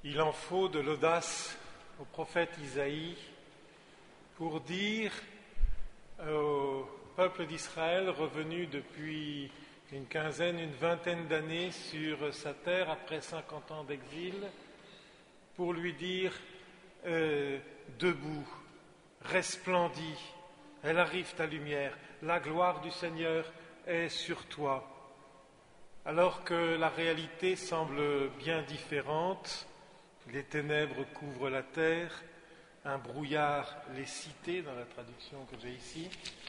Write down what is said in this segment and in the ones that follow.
Il en faut de l'audace au prophète Isaïe pour dire au peuple d'Israël revenu depuis une quinzaine, une vingtaine d'années sur sa terre après 50 ans d'exil, pour lui dire debout, resplendis, elle arrive ta lumière, la gloire du Seigneur est sur toi. Alors que la réalité semble bien différente, les ténèbres couvrent la terre, un brouillard les cités dans la traduction que j'ai ici,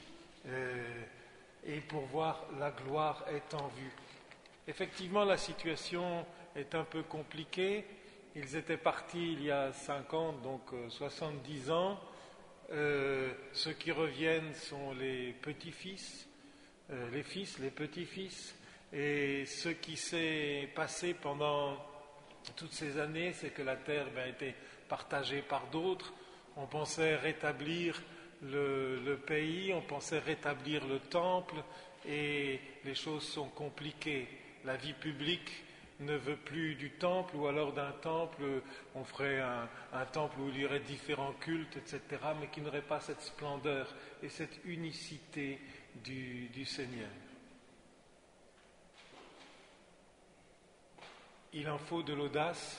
et pour voir la gloire est en vue. Effectivement, la situation est un peu compliquée. Ils étaient partis il y a 50, donc 70 ans. Ceux qui reviennent sont les petits-fils, les fils, les petits-fils. Et ce qui s'est passé pendant toutes ces années, c'est que la terre a été partagée par d'autres. On pensait rétablir le pays, on pensait rétablir le temple, et les choses sont compliquées. La vie publique ne veut plus du temple, ou alors d'un temple, on ferait un temple où il y aurait différents cultes, etc., mais qui n'aurait pas cette splendeur et cette unicité du Seigneur. Il en faut de l'audace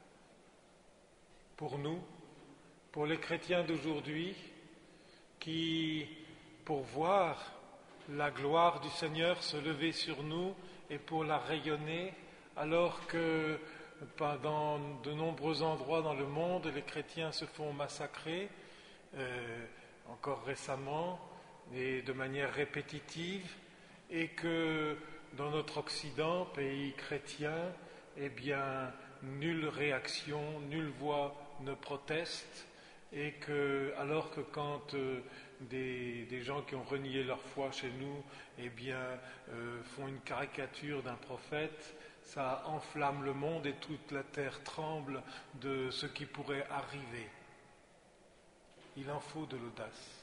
pour nous, pour les chrétiens d'aujourd'hui, qui, pour voir la gloire du Seigneur se lever sur nous et pour la rayonner, alors que dans de nombreux endroits dans le monde, les chrétiens se font massacrer, encore récemment, et de manière répétitive, et que dans notre Occident, pays chrétien, eh bien, nulle réaction, nulle voix ne proteste, et que, alors que quand des gens qui ont renié leur foi chez nous, eh bien, font une caricature d'un prophète, ça enflamme le monde et toute la terre tremble de ce qui pourrait arriver. Il en faut de l'audace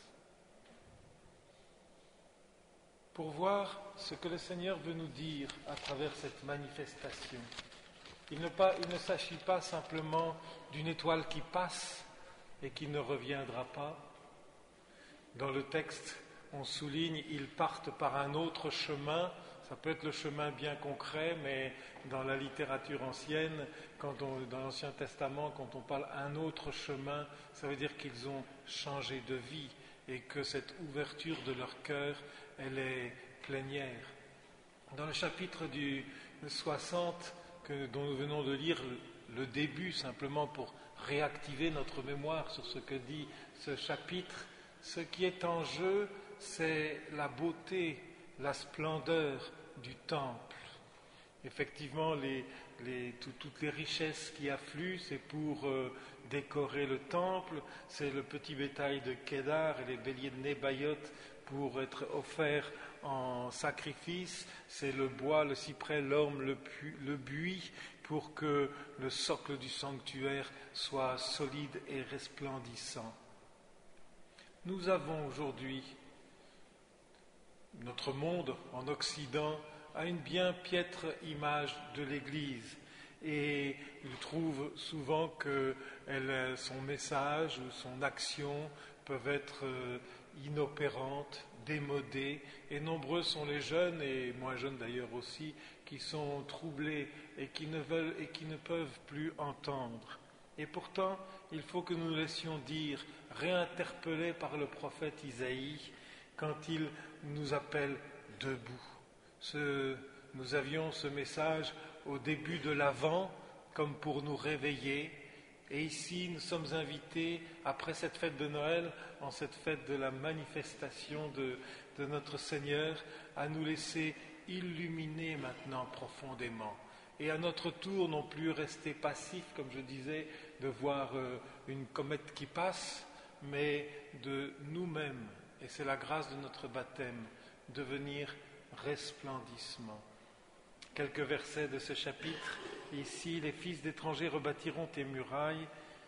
pour voir ce que le Seigneur veut nous dire à travers cette manifestation. Il ne s'agit pas simplement d'une étoile qui passe et qui ne reviendra pas. Dans le texte, on souligne, ils partent par un autre chemin. Ça peut être le chemin bien concret, mais dans la littérature ancienne, dans l'Ancien Testament, quand on parle un autre chemin, ça veut dire qu'ils ont changé de vie et que cette ouverture de leur cœur, elle est plénière. Dans le chapitre du 60, dont nous venons de lire le début, simplement pour réactiver notre mémoire sur ce que dit ce chapitre, ce qui est en jeu, c'est la beauté, la splendeur du temple. Effectivement, toutes les richesses qui affluent, c'est pour décorer le temple, c'est le petit bétail de Kédar et les béliers de Nébaïot pour être offerts en sacrifice, c'est le bois, le cyprès, l'orme, le buis, pour que le socle du sanctuaire soit solide et resplendissant. Nous avons aujourd'hui, notre monde en Occident a une bien piètre image de l'Église, et il trouve souvent que son message ou son action peuvent être inopérantes, démodées, et nombreux sont les jeunes, et moins jeunes d'ailleurs aussi, qui sont troublés et qui ne veulent et qui ne peuvent plus entendre. Et pourtant, il faut que nous nous laissions dire, réinterpellés par le prophète Isaïe, quand il nous appelle debout. Nous avions ce message au début de l'Avent, comme pour nous réveiller. Et ici, nous sommes invités, après cette fête de Noël, en cette fête de la manifestation de notre Seigneur, à nous laisser illuminer maintenant profondément. Et à notre tour, non plus rester passifs, comme je disais, de voir une comète qui passe, mais de nous-mêmes, et c'est la grâce de notre baptême, devenir resplendissement. Quelques versets de ce chapitre. Ici, les fils d'étrangers rebâtiront tes murailles.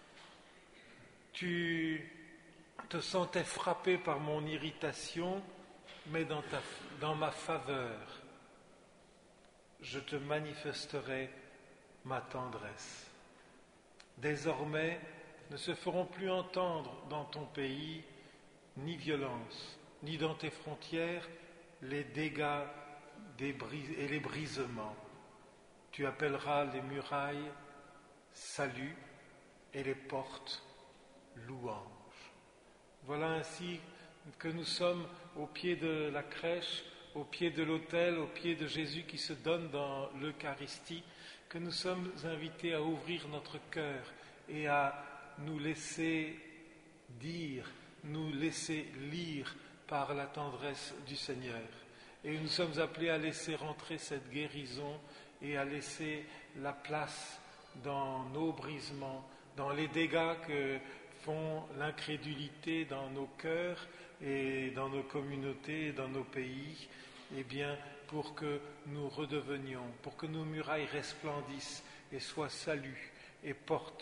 Tu te sentais frappé par mon irritation, mais dans ma faveur, je te manifesterai ma tendresse. Désormais, ne se feront plus entendre dans ton pays ni violence, ni dans tes frontières les dégâts et les brisements. Tu appelleras les murailles salut et les portes louange. Voilà ainsi que nous sommes au pied de la crèche, au pied de l'autel, au pied de Jésus qui se donne dans l'Eucharistie, que nous sommes invités à ouvrir notre cœur et à nous laisser dire, nous laisser lire par la tendresse du Seigneur. Et nous sommes appelés à laisser rentrer cette guérison et à laisser la place dans nos brisements, dans les dégâts que font l'incrédulité dans nos cœurs et dans nos communautés, dans nos pays, eh bien, pour que nous redevenions, pour que nos murailles resplendissent et soient salut et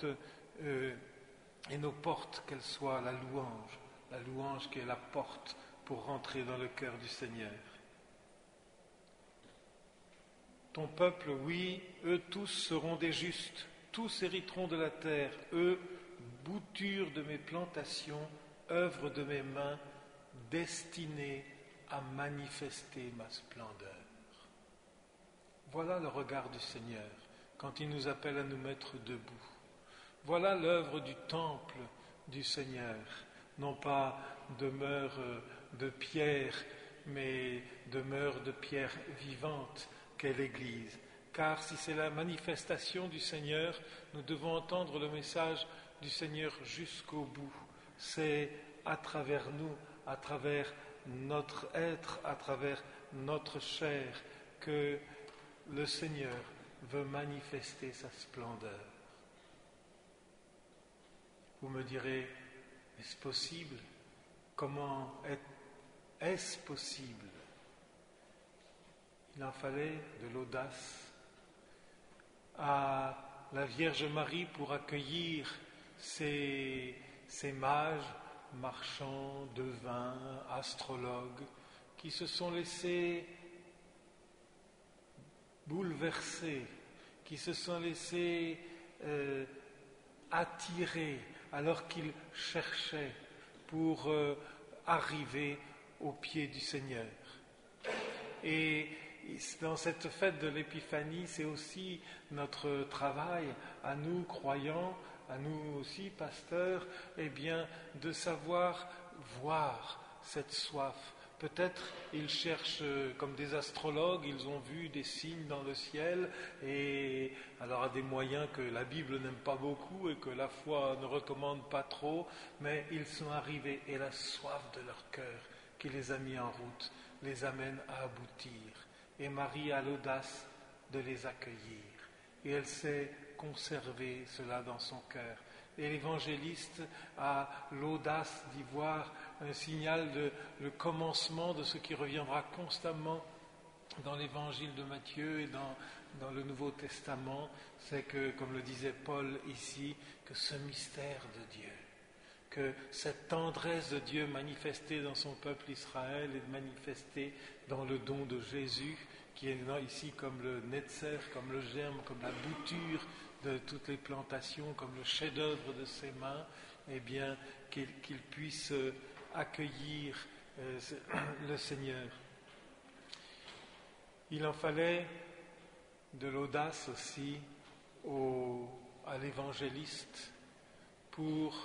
et nos portes, qu'elles soient la louange qui est la porte pour rentrer dans le cœur du Seigneur. Ton peuple, oui, eux tous seront des justes, tous hériteront de la terre, eux, bouture de mes plantations, œuvre de mes mains, destinée à manifester ma splendeur. Voilà le regard du Seigneur quand il nous appelle à nous mettre debout. Voilà l'œuvre du temple du Seigneur, non pas demeure de pierre, mais demeure de pierre vivante qu'est l'Église. Car si c'est la manifestation du Seigneur, nous devons entendre le message du Seigneur jusqu'au bout. C'est à travers nous, à travers notre être, à travers notre chair, que le Seigneur veut manifester sa splendeur. Vous me direz, est-ce possible? Comment est-ce possible? Il en fallait de l'audace à la Vierge Marie pour accueillir ces mages, marchands, devins, astrologues, qui se sont laissés bouleverser, qui se sont laissés attirer alors qu'ils cherchaient pour arriver au pied du Seigneur. Et dans cette fête de l'Épiphanie, c'est aussi notre travail à nous, croyants, à nous aussi, pasteurs, eh bien, de savoir voir cette soif. Peut-être ils cherchent, comme des astrologues, ils ont vu des signes dans le ciel, et alors à des moyens que la Bible n'aime pas beaucoup et que la foi ne recommande pas trop, mais ils sont arrivés, et la soif de leur cœur qui les a mis en route les amène à aboutir. Et Marie a l'audace de les accueillir. Et elle sait conserver cela dans son cœur. Et l'évangéliste a l'audace d'y voir un signal de le commencement de ce qui reviendra constamment dans l'évangile de Matthieu et dans le Nouveau Testament. C'est que, comme le disait Paul ici, que ce mystère de Dieu, que cette tendresse de Dieu manifestée dans son peuple Israël est manifestée dans le don de Jésus, qui est ici comme le netzer, comme le germe, comme la bouture de toutes les plantations, comme le chef-d'œuvre de ses mains, eh bien, qu'il puisse accueillir le Seigneur. Il en fallait de l'audace aussi à l'évangéliste pour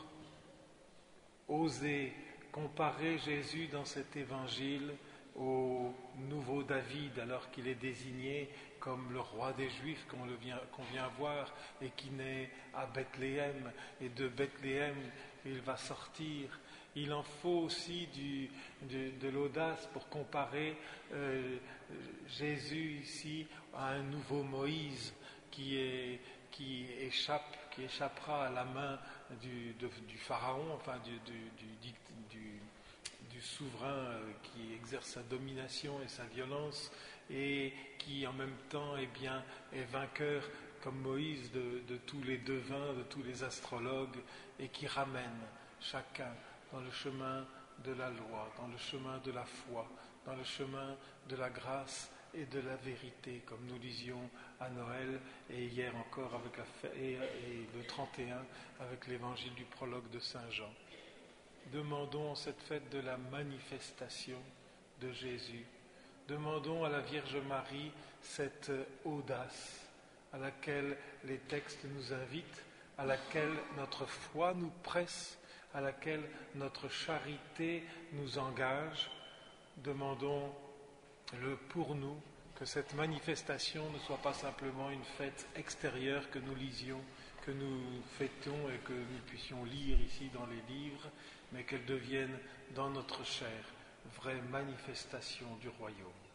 oser comparer Jésus dans cet évangile au nouveau David, alors qu'il est désigné comme le roi des Juifs qu'on vient voir et qui naît à Bethléem. Et de Bethléem, il va sortir. Il en faut aussi de l'audace pour comparer Jésus ici à un nouveau Moïse qui échappera à la main du pharaon, enfin du souverain qui exerce sa domination et sa violence, et qui en même temps est vainqueur comme Moïse de tous les devins, de tous les astrologues, et qui ramène chacun dans le chemin de la loi, dans le chemin de la foi, dans le chemin de la grâce et de la vérité, comme nous disions à Noël et hier encore et 2, 31, avec l'évangile du prologue de Saint Jean. Demandons cette fête de la manifestation de Jésus. Demandons à la Vierge Marie cette audace à laquelle les textes nous invitent, à laquelle notre foi nous presse, à laquelle notre charité nous engage. Demandons-le pour nous, que cette manifestation ne soit pas simplement une fête extérieure que nous lisions, que nous fêtons et que nous puissions lire ici dans les livres, mais qu'elle devienne dans notre chair vraie manifestation du royaume.